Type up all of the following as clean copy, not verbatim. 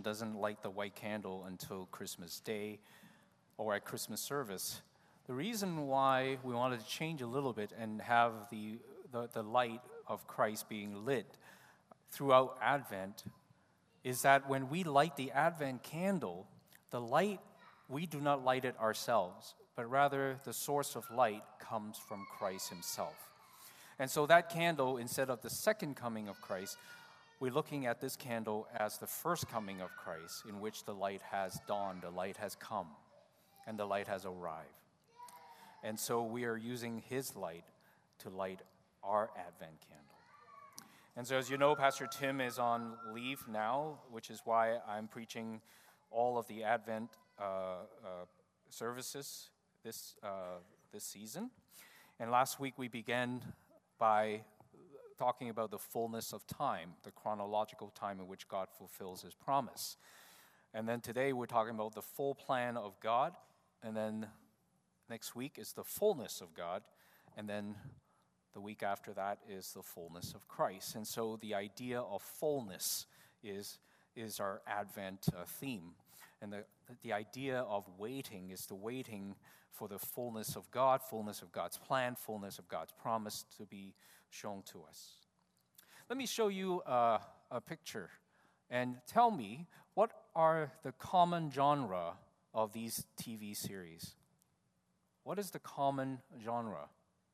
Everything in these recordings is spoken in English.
tradition doesn't light the white candle until Christmas Day or at Christmas service. The reason why we wanted to change a little bit and have the light of Christ being lit throughout Advent is that when we light the Advent candle, the light, we do not light it ourselves, but rather the source of light comes from Christ himself. And so that candle, instead of the second coming of Christ, we're looking at this candle as the first coming of Christ, in which the light has dawned, the light has come, and the light has arrived. And so we are using his light to light our Advent candle. And so as you know, Pastor Tim is on leave now, which is why I'm preaching all of the Advent services this season. And last week we began by talking about the fullness of time, the chronological time in which God fulfills his promise. And then today we're talking about the full plan of God, and then next week is the fullness of God, and then the week after that is the fullness of Christ. And so the idea of fullness is our Advent theme. And the idea of waiting is the waiting for the fullness of God, fullness of God's plan, fullness of God's promise to be shown to us. Let me show you a picture and tell me, what are the common genre of these TV series? What is the common genre?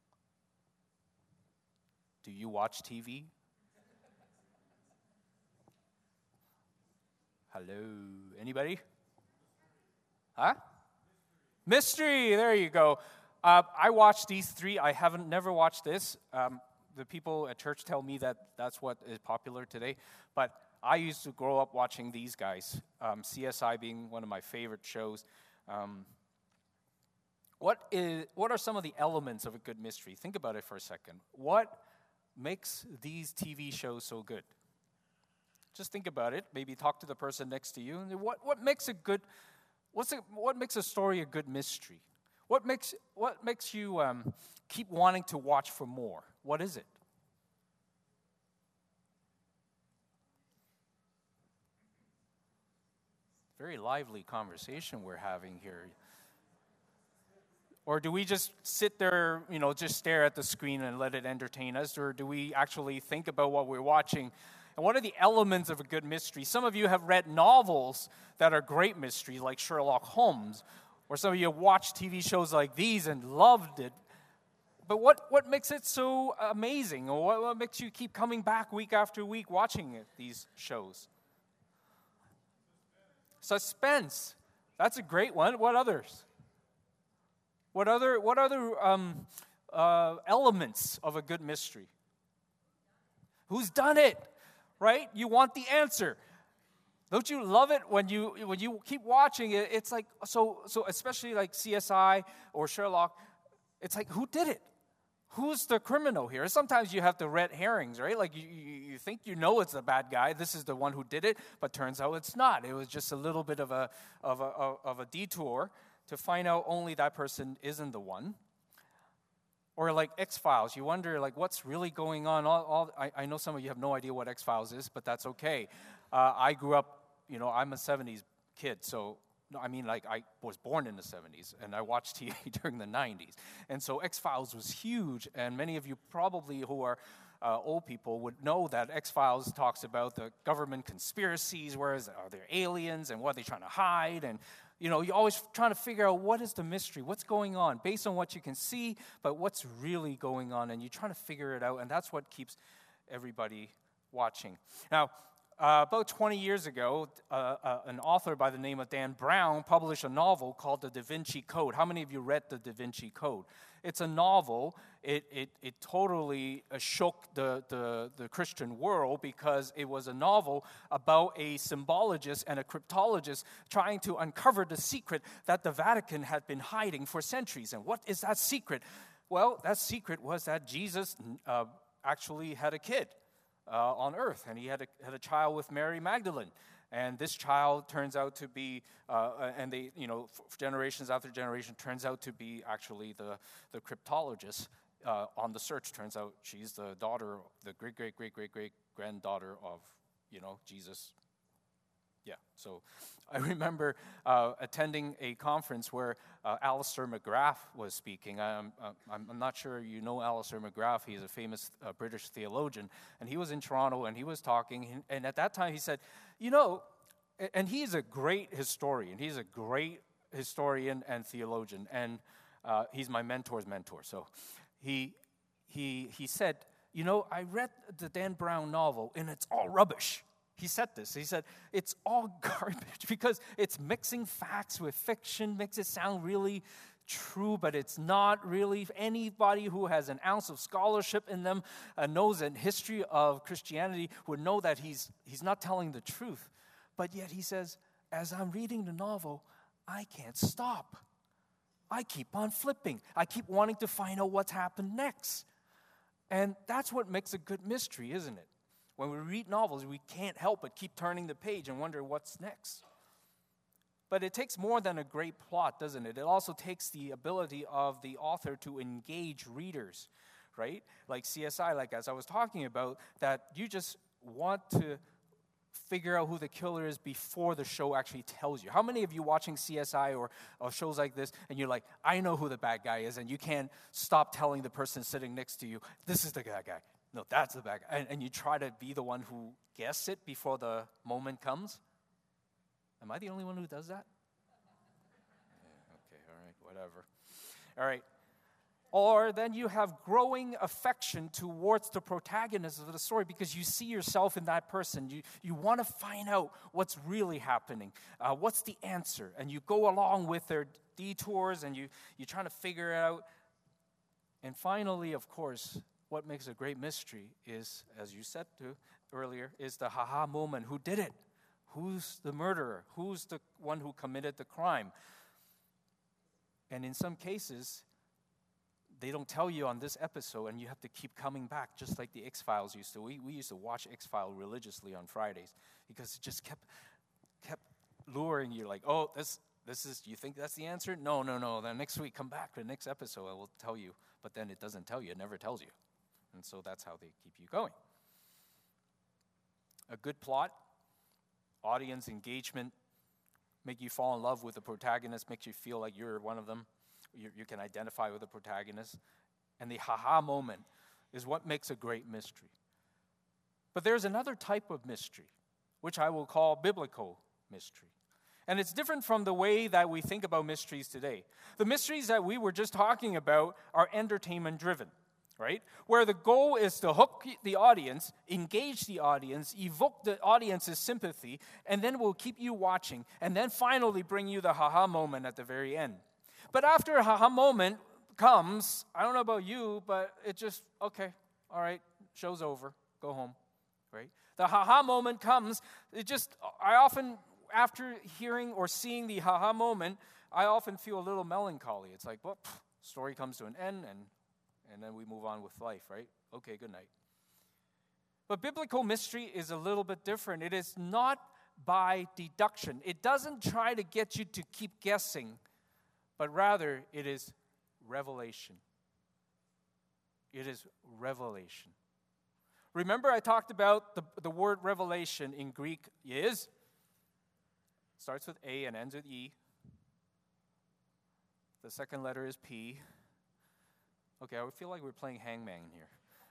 Do you watch TV? Hello? Anybody? Huh? Mystery, there you go. I watched these three. I never watched this. The people at church tell me that that's what is popular today. But I used to grow up watching these guys, CSI being one of my favorite shows. What are some of the elements of a good mystery? Think about it for a second. What makes these TV shows so good? Just think about it. Maybe talk to the person next to you. What makes a story a good mystery? What makes you keep wanting to watch for more? What is it? Very lively conversation we're having here. Or do we just sit there, just stare at the screen and let it entertain us? Or do we actually think about what we're watching? And what are the elements of a good mystery? Some of you have read novels that are great mysteries, like Sherlock Holmes. Or some of you have watched TV shows like these and loved it. But what makes it so amazing? Or what makes you keep coming back week after week watching these shows? Suspense. That's a great one. What others? What other elements of a good mystery? Who's done it? Right? You want the answer. Don't you love it when you keep watching it? It's like so especially like CSI or Sherlock. It's like, who did it? Who's the criminal here? Sometimes you have the red herrings, right? Like you think it's the bad guy. This is the one who did it, but turns out it's not. It was just a little bit of a detour to find out only that person isn't the one. Or like X-Files, you wonder like what's really going on. I know some of you have no idea what X-Files is, but that's okay. I grew up, I'm a 70s kid, so I was born in the 70s, and I watched TV during the 90s. And so X-Files was huge, and many of you probably who are old people would know that X-Files talks about the government conspiracies, are there aliens, and what are they trying to hide, and you're always trying to figure out what is the mystery, what's going on, based on what you can see, but what's really going on, and you're trying to figure it out, and that's what keeps everybody watching. Now, about 20 years ago, an author by the name of Dan Brown published a novel called The Da Vinci Code. How many of you read The Da Vinci Code? It's a novel. It totally shook the Christian world because it was a novel about a symbologist and a cryptologist trying to uncover the secret that the Vatican had been hiding for centuries. And what is that secret? Well, that secret was that Jesus actually had a kid on earth, and he had a child with Mary Magdalene. And this child turns out to be, and they, generations after generation, turns out to be actually the cryptologist on the search. Turns out she's the daughter, the great-great-great-great-great granddaughter of, Jesus. Yeah, so I remember attending a conference where Alistair McGrath was speaking. I'm not sure you know Alistair McGrath. He's a famous British theologian, and he was in Toronto, and he was talking, and at that time he said, and he's a great historian. He's a great historian and theologian, and he's my mentor's mentor. So he said, I read the Dan Brown novel, and it's all rubbish. He said this. He said, it's all garbage because it's mixing facts with fiction, makes it sound really true, but it's not really. Anybody who has an ounce of scholarship in them knows in history of Christianity would know that he's not telling the truth. But yet he says, as I'm reading the novel, I can't stop. I keep on flipping. I keep wanting to find out what's happened next. And that's what makes a good mystery, isn't it? When we read novels, we can't help but keep turning the page and wonder what's next. But it takes more than a great plot, doesn't it? It also takes the ability of the author to engage readers, right? Like CSI, like as I was talking about, that you just want to figure out who the killer is before the show actually tells you. How many of you watching CSI or shows like this, and you're like, I know who the bad guy is, and you can't stop telling the person sitting next to you, this is the bad guy. No, that's the bad guy. And you try to be the one who guesses it before the moment comes? Am I the only one who does that? Yeah, okay, all right, whatever. All right. Or then you have growing affection towards the protagonist of the story because you see yourself in that person. You want to find out what's really happening. What's the answer? And you go along with their detours and you're trying to figure it out. And finally, of course, what makes a great mystery is, as you said earlier, is the ha-ha moment. Who did it? Who's the murderer? Who's the one who committed the crime? And in some cases, they don't tell you on this episode, and you have to keep coming back, just like the X-Files used to. We used to watch X-Files religiously on Fridays because it just kept luring you, like, oh, this is, you think that's the answer? No. Then next week, come back to the next episode, I will tell you. But then it doesn't tell you. It never tells you. And so that's how they keep you going. A good plot, audience engagement, make you fall in love with the protagonist, makes you feel like you're one of them. You can identify with the protagonist. And the ha-ha moment is what makes a great mystery. But there's another type of mystery, which I will call biblical mystery. And it's different from the way that we think about mysteries today. The mysteries that we were just talking about are entertainment-driven, right? Where the goal is to hook the audience, engage the audience, evoke the audience's sympathy, and then we'll keep you watching, and then finally bring you the ha-ha moment at the very end. But after a ha-ha moment comes, I don't know about you, but it just, okay, all right, show's over, go home, right? The ha-ha moment comes, I often, after hearing or seeing the ha-ha moment, I often feel a little melancholy. It's like, well, story comes to an end, and then we move on with life, right? Okay, good night. But biblical mystery is a little bit different. It is not by deduction. It doesn't try to get you to keep guessing, but rather it is revelation. It is revelation. Remember I talked about the word revelation in Greek is, starts with A and ends with E. The second letter is P. Okay, I feel like we're playing hangman here.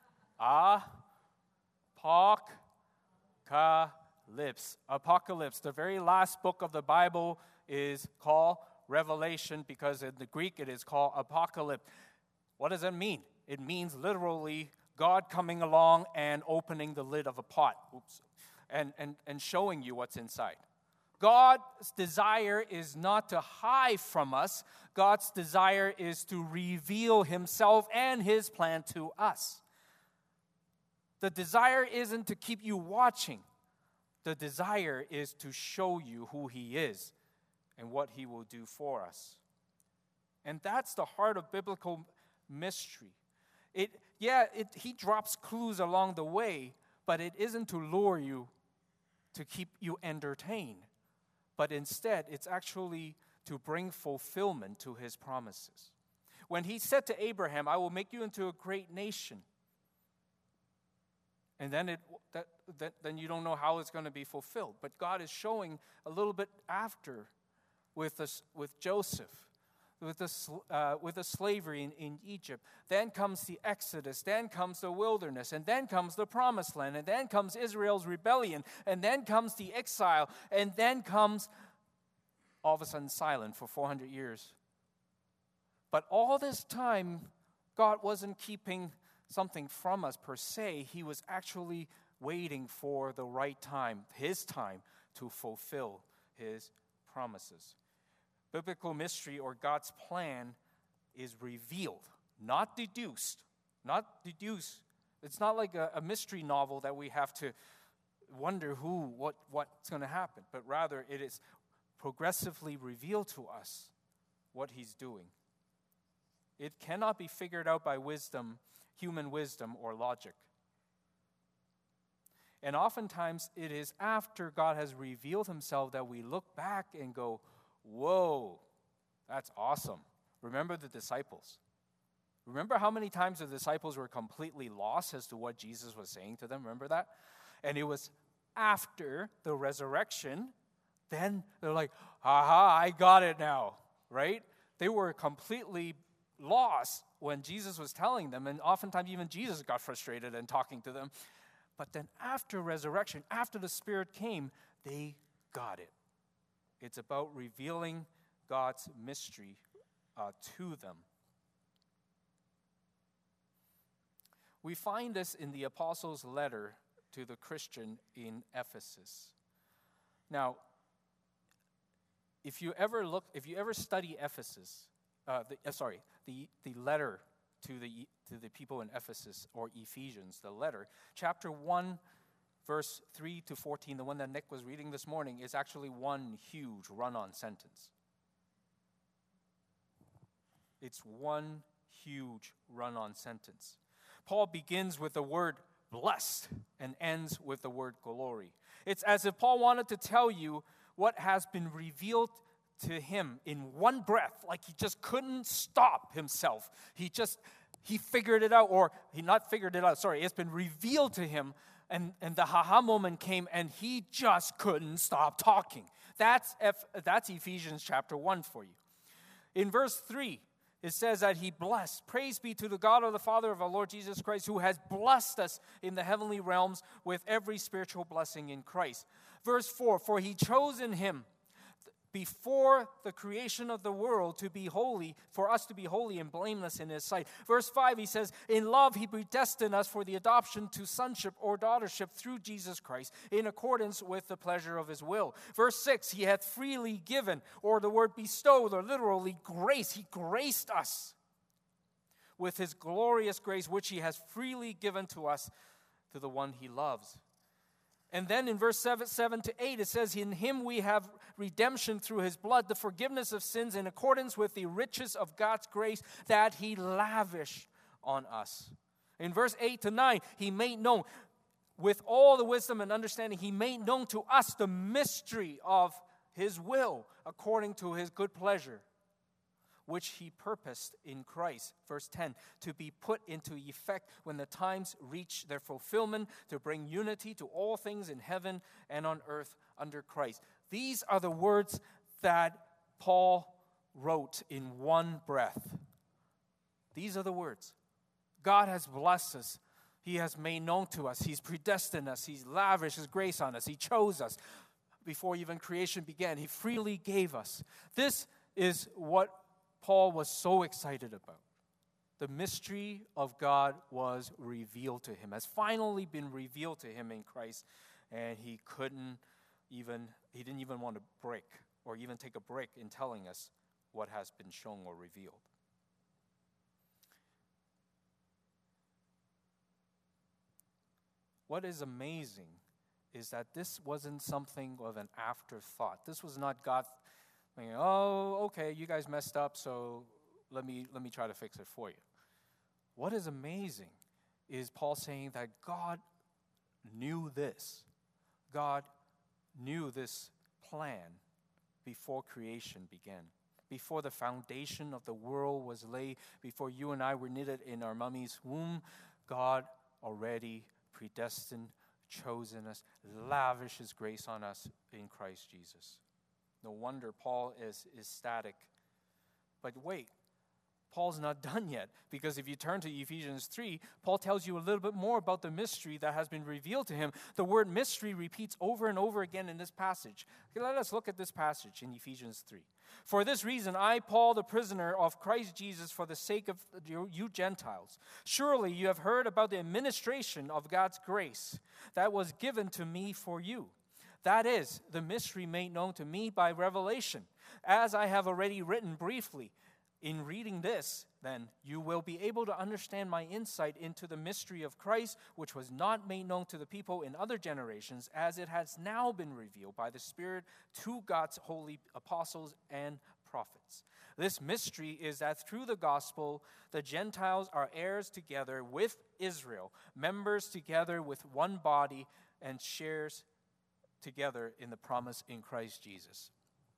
Apocalypse. The very last book of the Bible is called Revelation because in the Greek it is called apocalypse. What does that mean? It means literally God coming along and opening the lid of a pot. And showing you what's inside. God's desire is not to hide from us. God's desire is to reveal himself and his plan to us. The desire isn't to keep you watching. The desire is to show you who he is and what he will do for us. And that's the heart of biblical mystery. He drops clues along the way, but it isn't to lure you, to keep you entertained. But instead, it's actually to bring fulfillment to his promises. When he said to Abraham, I will make you into a great nation, And then then you don't know how it's going to be fulfilled. But God is showing a little bit after with Joseph, with the slavery in Egypt. Then comes the Exodus, then comes the wilderness, and then comes the promised land, and then comes Israel's rebellion, and then comes the exile, and then comes all of a sudden silent for 400 years. But all this time, God wasn't keeping something from us per se. He was actually waiting for the right time, his time, to fulfill his promises. Biblical mystery, or God's plan, is revealed, not deduced. Not deduced. It's not like a mystery novel that we have to wonder what's going to happen, but rather it is progressively revealed to us what he's doing. It cannot be figured out by wisdom, human wisdom, or logic. And oftentimes it is after God has revealed himself that we look back and go, whoa, that's awesome. Remember the disciples. Remember how many times the disciples were completely lost as to what Jesus was saying to them? Remember that? And it was after the resurrection, then they're like, aha, I got it now, right? They were completely lost when Jesus was telling them, and oftentimes even Jesus got frustrated in talking to them. But then after resurrection, after the Spirit came, they got it. It's about revealing God's mystery to them. We find this in the apostles' letter to the Christian in Ephesus. Now, if you ever study Ephesus, the letter to the people in Ephesus, or Ephesians, the letter, chapter 1, verse 3 to 14, the one that Nick was reading this morning, is actually one huge run-on sentence. It's one huge run-on sentence. Paul begins with the word blessed and ends with the word glory. It's as if Paul wanted to tell you what has been revealed to him in one breath, like he just couldn't stop himself. He figured it out, or he not figured it out, sorry, it's been revealed to him, and the ha-ha moment came, and he just couldn't stop talking. That's Ephesians chapter 1 for you. In verse 3, it says that he blessed. Praise be to the God of the Father of our Lord Jesus Christ, who has blessed us in the heavenly realms with every spiritual blessing in Christ. Verse 4, for he chose in him before the creation of the world to be holy, for us to be holy and blameless in his sight. Verse 5, he says, in love he predestined us for the adoption to sonship or daughtership through Jesus Christ, in accordance with the pleasure of his will. Verse 6, he hath freely given, or the word bestowed, or literally grace. He graced us with his glorious grace, which he has freely given to us, to the one he loves. And then in verse 7 to 8, it says, in him we have redemption through his blood, the forgiveness of sins in accordance with the riches of God's grace that he lavished on us. In verse 8 to 9, he made known, with all the wisdom and understanding, he made known to us the mystery of his will according to his good pleasure, which he purposed in Christ, verse 10, to be put into effect when the times reach their fulfillment, to bring unity to all things in heaven and on earth under Christ. These are the words that Paul wrote in one breath. These are the words. God has blessed us. He has made known to us. He's predestined us. He's lavished his grace on us. He chose us before even creation began. He freely gave us. This is what Paul was so excited about. The mystery of God was revealed to him, has finally been revealed to him in Christ, and he didn't even want to break or even take a break in telling us what has been shown or revealed. What is amazing is that this wasn't something of an afterthought. This was not God thinking, oh, okay, you guys messed up, so let me try to fix it for you. What is amazing is Paul saying that God knew this. God knew this plan before creation began. Before the foundation of the world was laid, before you and I were knitted in our mommy's womb, God already predestined, chosen us, lavish His grace on us in Christ Jesus. No wonder Paul is ecstatic. But wait, Paul's not done yet, because if you turn to Ephesians 3, Paul tells you a little bit more about the mystery that has been revealed to him. The word mystery repeats over and over again in this passage. Okay, let us look at this passage in Ephesians 3. For this reason, I, Paul, the prisoner of Christ Jesus, for the sake of you Gentiles, surely you have heard about the administration of God's grace that was given to me for you. That is, the mystery made known to me by revelation, as I have already written briefly. In reading this, then, you will be able to understand my insight into the mystery of Christ, which was not made known to the people in other generations, as it has now been revealed by the Spirit to God's holy apostles and prophets. This mystery is that through the gospel, the Gentiles are heirs together with Israel, members together with one body, and shares together in the promise in Christ Jesus.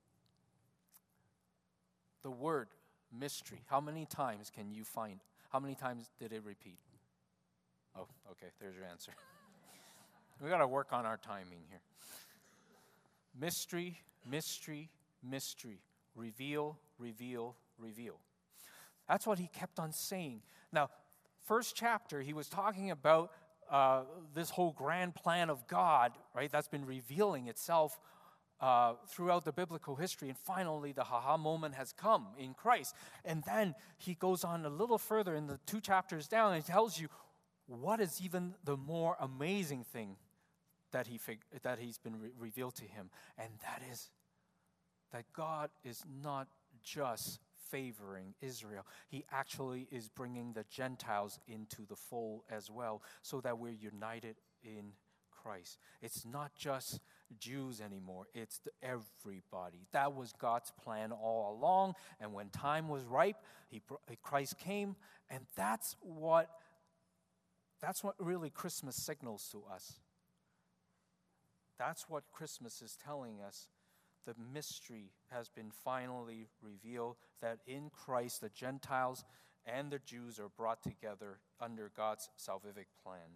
The word mystery, how many times can you find? How many times did it repeat? Oh, okay, there's your answer. We got to work on our timing here. Mystery, mystery, mystery. Reveal, reveal, reveal. That's what he kept on saying. Now, first chapter, he was talking about this whole grand plan of God, right? That's been revealing itself throughout the biblical history, and finally the ha-ha moment has come in Christ. And then he goes on a little further in the 2 chapters down, and he tells you what is even the more amazing thing that he's been revealed to him, and that is that God is not just favoring Israel. He actually is bringing the Gentiles into the fold as well, so that we're united in Christ. It's not just Jews anymore. It's everybody. That was God's plan all along. And when time was ripe, Christ came. And that's what really Christmas signals to us. That's what Christmas is telling us. The mystery has been finally revealed, that in Christ the Gentiles and the Jews are brought together under God's salvific plan.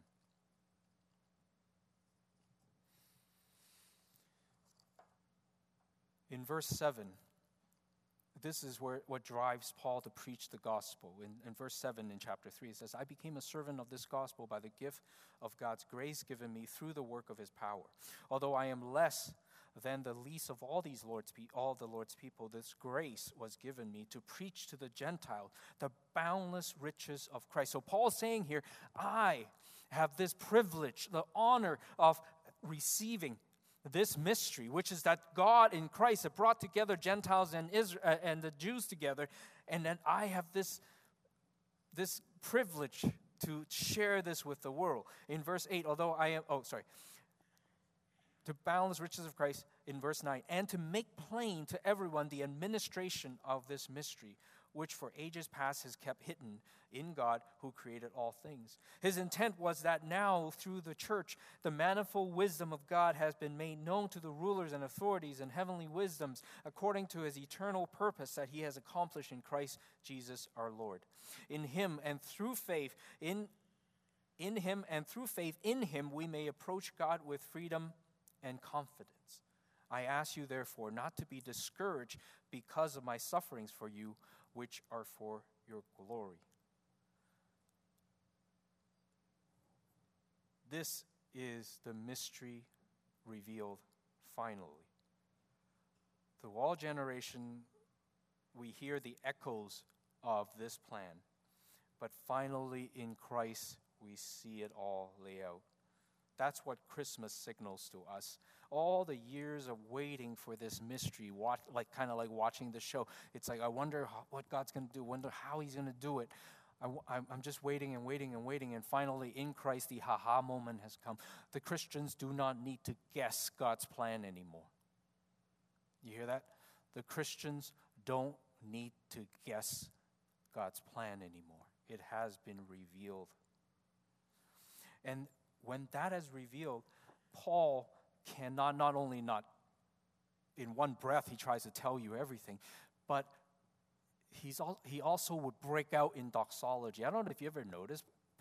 In verse 7, this is what drives Paul to preach the gospel. In verse 7 in chapter 3, it says, I became a servant of this gospel by the gift of God's grace given me through the work of His power. Although I am less than the least of all the Lord's people, this grace was given me to preach to the Gentiles the boundless riches of Christ. So Paul is saying here, I have this privilege, the honor of receiving this mystery, which is that God in Christ have brought together Gentiles and Israel and the Jews together, and then I have this privilege to share this with the world. In verse 8, to boundless riches of Christ, in verse 9, and to make plain to everyone the administration of this mystery, which for ages past has kept hidden in God who created all things. His intent was that now, through the church, the manifold wisdom of God has been made known to the rulers and authorities and heavenly wisdoms, according to His eternal purpose that He has accomplished in Christ Jesus our Lord. In Him and through faith in Him we may approach God with freedom and confidence. I ask you, therefore, not to be discouraged because of my sufferings for you, which are for your glory. This is the mystery revealed finally. Through all generation, we hear the echoes of this plan, but finally in Christ, we see it all lay out. That's what Christmas signals to us. All the years of waiting for this mystery, kind of like watching the show. It's like, I wonder what God's going to do, wonder how He's going to do it. I'm just waiting and waiting and waiting, and finally in Christ the ha-ha moment has come. The Christians do not need to guess God's plan anymore. You hear that? The Christians don't need to guess God's plan anymore. It has been revealed. And when that is revealed, Paul cannot not only not in one breath he tries to tell you everything, but he also would break out in doxology. I don't know if you ever noticed,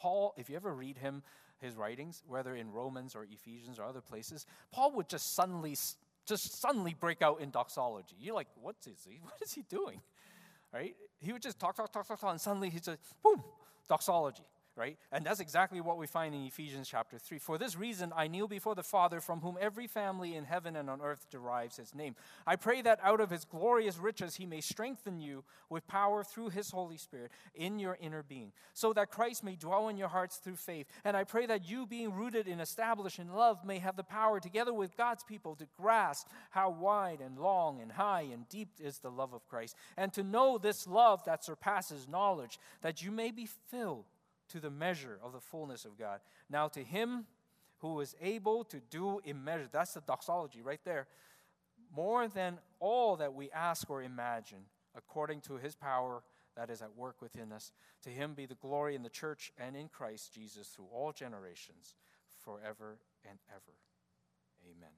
Paul, if you ever read his writings, whether in Romans or Ephesians or other places, Paul would just suddenly break out in doxology. You're like, what is he doing? Right? He would just talk, and suddenly he's just, boom, doxology. Right? And that's exactly what we find in Ephesians chapter 3. For this reason, I kneel before the Father, from whom every family in heaven and on earth derives his name. I pray that out of his glorious riches he may strengthen you with power through his Holy Spirit in your inner being, so that Christ may dwell in your hearts through faith. And I pray that you, being rooted and established in love, may have the power, together with God's people, to grasp how wide and long and high and deep is the love of Christ, and to know this love that surpasses knowledge, that you may be filled to the measure of the fullness of God. Now to him who is able to do immeasurable, that's the doxology right there, more than all that we ask or imagine, according to his power that is at work within us. To him be the glory in the church and in Christ Jesus through all generations, forever and ever. Amen.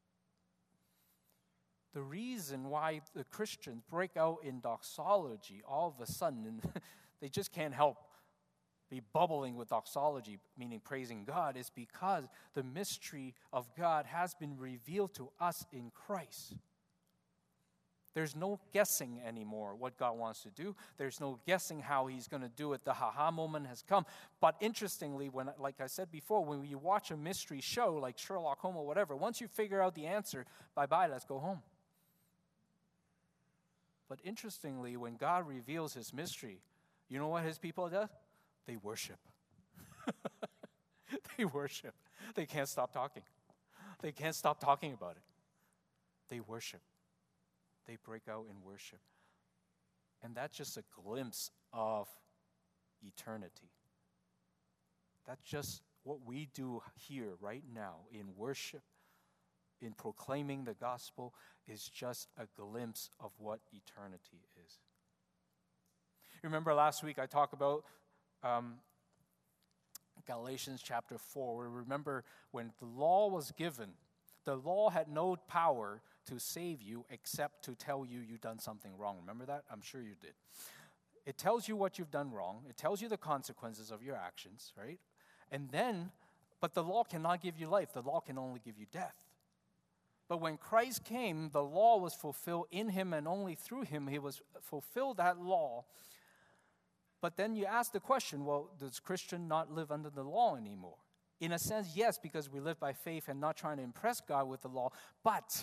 The reason why the Christians break out in doxology all of a sudden, and they just can't help be bubbling with doxology, meaning praising God, is because the mystery of God has been revealed to us in Christ. There's no guessing anymore what God wants to do. There's no guessing how he's going to do it. The ha-ha moment has come. But interestingly, like I said before, when you watch a mystery show like Sherlock Holmes or whatever, once you figure out the answer, bye-bye, let's go home. But interestingly, when God reveals his mystery, you know what his people do? They worship. They worship. They can't stop talking. They can't stop talking about it. They worship. They break out in worship. And that's just a glimpse of eternity. That's just what we do here right now in worship, in proclaiming the gospel, is just a glimpse of what eternity is. Remember last week I talked about Galatians chapter 4. We remember when the law was given, the law had no power to save you except to tell you you've done something wrong. Remember that? I'm sure you did. It tells you what you've done wrong. It tells you the consequences of your actions, right? And then, but the law cannot give you life. The law can only give you death. But when Christ came, the law was fulfilled in him, and only through him he was fulfilled that law. But then you ask the question, well, does Christian not live under the law anymore? In a sense, yes, because we live by faith and not trying to impress God with the law. But,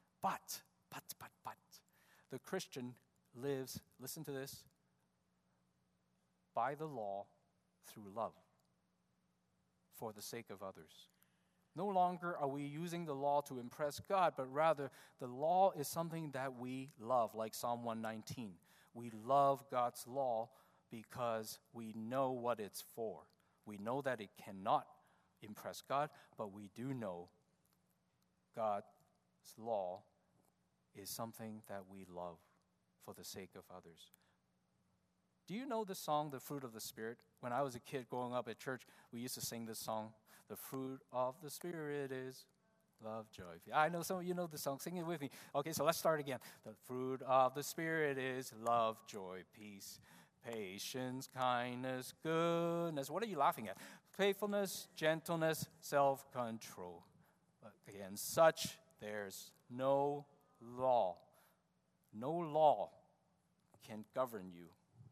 the Christian lives, listen to this, by the law through love for the sake of others. No longer are we using the law to impress God, but rather the law is something that we love, like Psalm 119. We love God's law because we know what it's for. We know that it cannot impress God, but we do know God's law is something that we love for the sake of others. Do you know the song, The Fruit of the Spirit? When I was a kid growing up at church, we used to sing this song. The fruit of the Spirit is love, joy. I know some of you know the song. Sing it with me. Okay, so let's start again. The fruit of the Spirit is love, joy, peace, patience, kindness, goodness. What are you laughing at? Faithfulness, gentleness, self-control. But against such, there's no law. No law can govern you.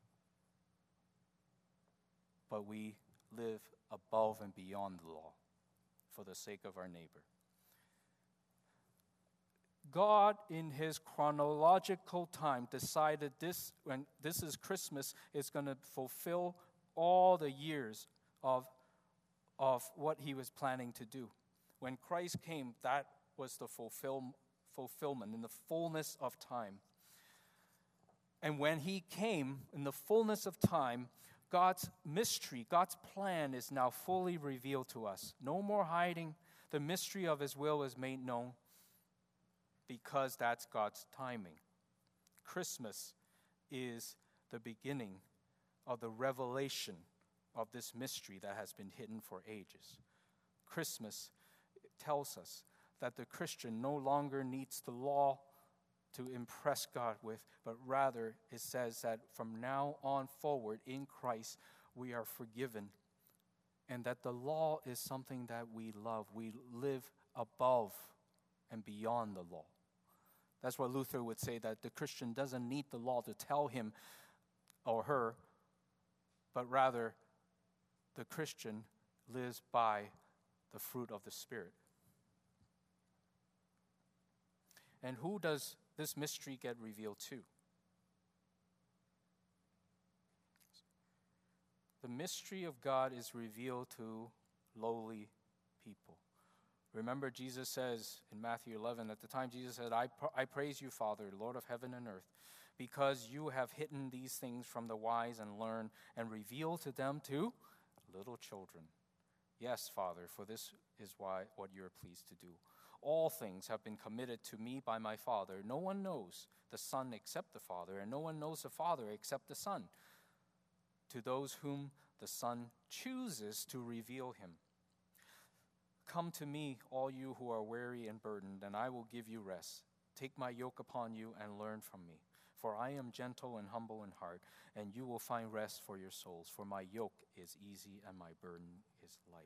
But we live above and beyond the law for the sake of our neighbor. God, in his chronological time, decided this, when this is Christmas, is going to fulfill all the years of what he was planning to do. When Christ came, that was the fulfillment in the fullness of time. And when he came in the fullness of time, God's mystery, God's plan is now fully revealed to us. No more hiding. The mystery of his will is made known because that's God's timing. Christmas is the beginning of the revelation of this mystery that has been hidden for ages. Christmas tells us that the Christian no longer needs the law to impress God with, but rather it says that from now on forward in Christ we are forgiven and that the law is something that we love. We live above and beyond the law. That's what Luther would say, that the Christian doesn't need the law to tell him or her, but rather the Christian lives by the fruit of the Spirit. And who does this mystery get revealed to? The mystery of God is revealed to lowly people. Remember, Jesus says in Matthew 11, at the time Jesus said, I praise you, Father, Lord of heaven and earth, because you have hidden these things from the wise and learned and revealed to them to little children. Yes, Father, for this is what you are pleased to do. All things have been committed to me by my Father. No one knows the Son except the Father, and no one knows the Father except the Son, to those whom the Son chooses to reveal him. Come to me, all you who are weary and burdened, and I will give you rest. Take my yoke upon you and learn from me. For I am gentle and humble in heart, and you will find rest for your souls. For my yoke is easy and my burden is light.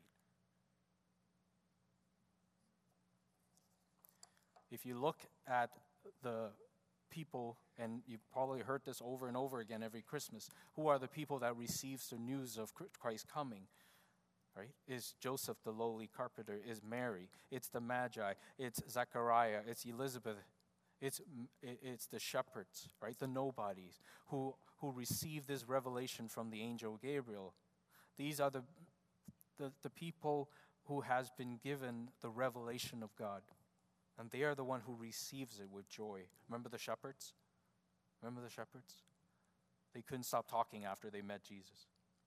If you look at the people, and you've probably heard this over and over again every Christmas, who are the people that receives the news of Christ coming? Right? Is Joseph the lowly carpenter, is Mary, it's the Magi, it's Zechariah, it's Elizabeth, it's the shepherds, right? The nobodies who receive this revelation from the angel Gabriel. These are the people who has been given the revelation of God. And they are the one who receives it with joy. Remember the shepherds? Remember the shepherds? They couldn't stop talking after they met Jesus.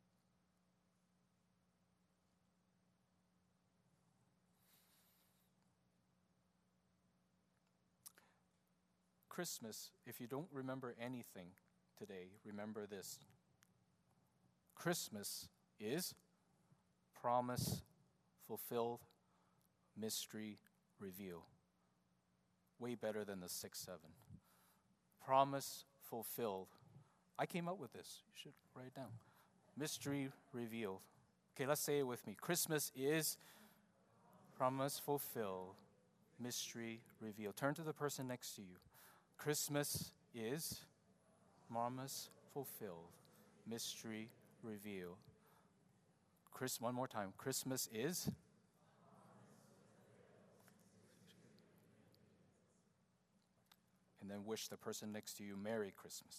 Christmas, if you don't remember anything today, remember this. Christmas is promise fulfilled, mystery revealed. Way better than the 6-7. Promise fulfilled. I came up with this. You should write it down. Mystery revealed. Okay, let's say it with me. Christmas is promise fulfilled, mystery revealed. Turn to the person next to you. Christmas is promise fulfilled, mystery revealed. One more time. Christmas is and then wish the person next to you Merry Christmas.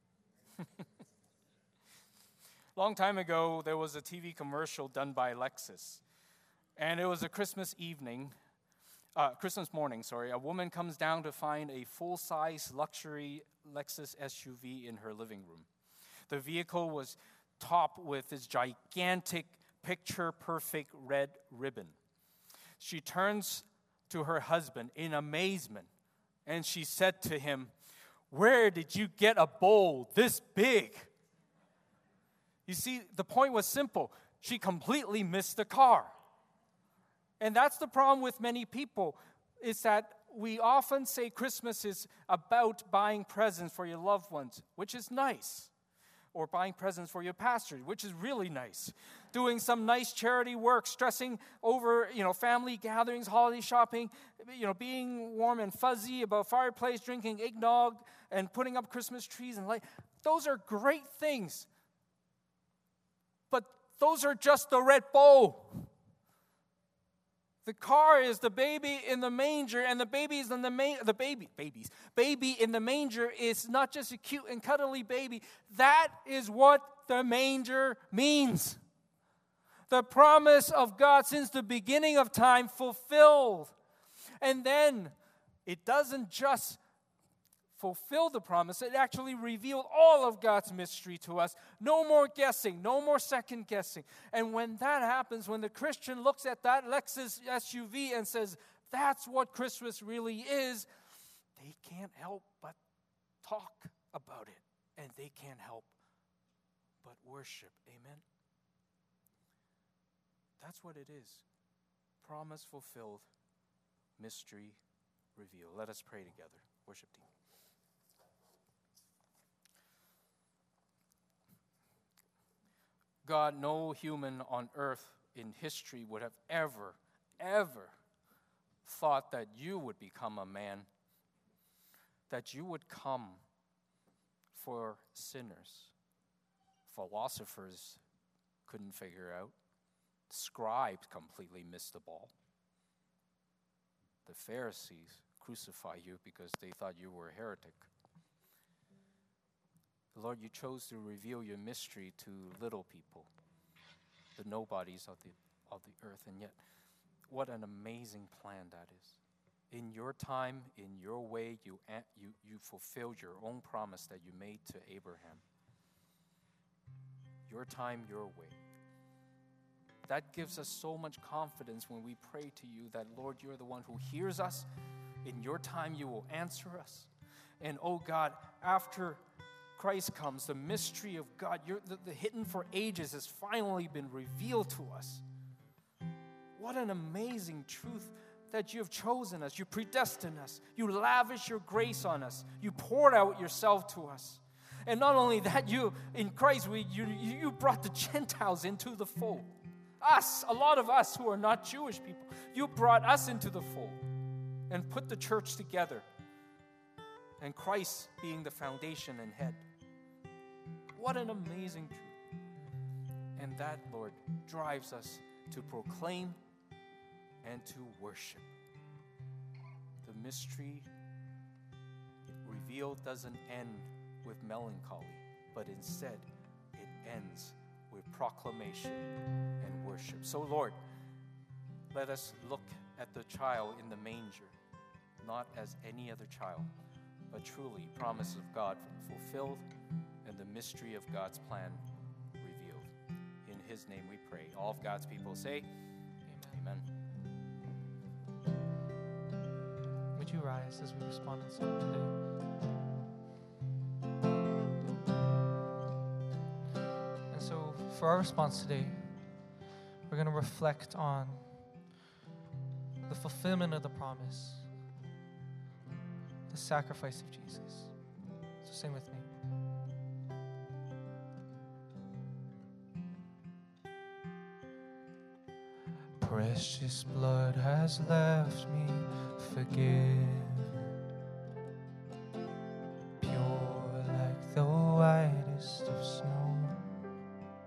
Long time ago, there was a TV commercial done by Lexus. And it was a Christmas morning, a woman comes down to find a full-size luxury Lexus SUV in her living room. The vehicle was topped with this gigantic, picture-perfect red ribbon. She turns to her husband in amazement, and she said to him, "Where did you get a bowl this big?" You see, the point was simple. She completely missed the car. And that's the problem with many people, is that we often say Christmas is about buying presents for your loved ones, which is nice. Or buying presents for your pastor, which is really nice. Doing some nice charity work, stressing over, family gatherings, holiday shopping, being warm and fuzzy about fireplace, drinking eggnog, and putting up Christmas trees and light. Those are great things. But those are just the red bow. The car is the baby in the manger, and the baby in the manger is not just a cute and cuddly baby. That is what the manger means. The promise of God since the beginning of time fulfilled. And then it doesn't just fulfill the promise, it actually revealed all of God's mystery to us. No more guessing, no more second guessing. And when that happens, when the Christian looks at that Lexus SUV and says, that's what Christmas really is, they can't help but talk about it. And they can't help but worship. Amen? That's what it is. Promise fulfilled, mystery revealed. Let us pray together. Worship team. God, no human on earth in history would have ever thought that you would become a man, that you would come for sinners. Philosophers couldn't figure out. Scribes completely missed the ball. The Pharisees crucify you because they thought you were a heretic. Lord, you chose to reveal your mystery to little people, the nobodies of the earth, and yet what an amazing plan that is. In your time, in your way, you fulfilled your own promise that you made to Abraham. Your time, your way. That gives us so much confidence when we pray to you that, Lord, you're the one who hears us. In your time, you will answer us. And, oh God, after Christ comes, the mystery of God, the hidden for ages, has finally been revealed to us. What an amazing truth that you have chosen us. You predestined us. You lavish your grace on us. You poured out yourself to us. And not only that, you in Christ, you brought the Gentiles into the fold. Us, a lot of us who are not Jewish people, you brought us into the fold and put the church together. And Christ being the foundation and head. What an amazing truth. And that, Lord, drives us to proclaim and to worship. The mystery revealed doesn't end with melancholy, but instead it ends with proclamation and worship. So, Lord, let us look at the child in the manger, not as any other child, but truly promise of God fulfilled and the mystery of God's plan revealed. In his name we pray. All of God's people say, Amen. Would you rise as we respond in song today? And so for our response today, we're going to reflect on the fulfillment of the promise, the sacrifice of Jesus. So sing with me. Precious blood has left me forgiven, pure like the whitest of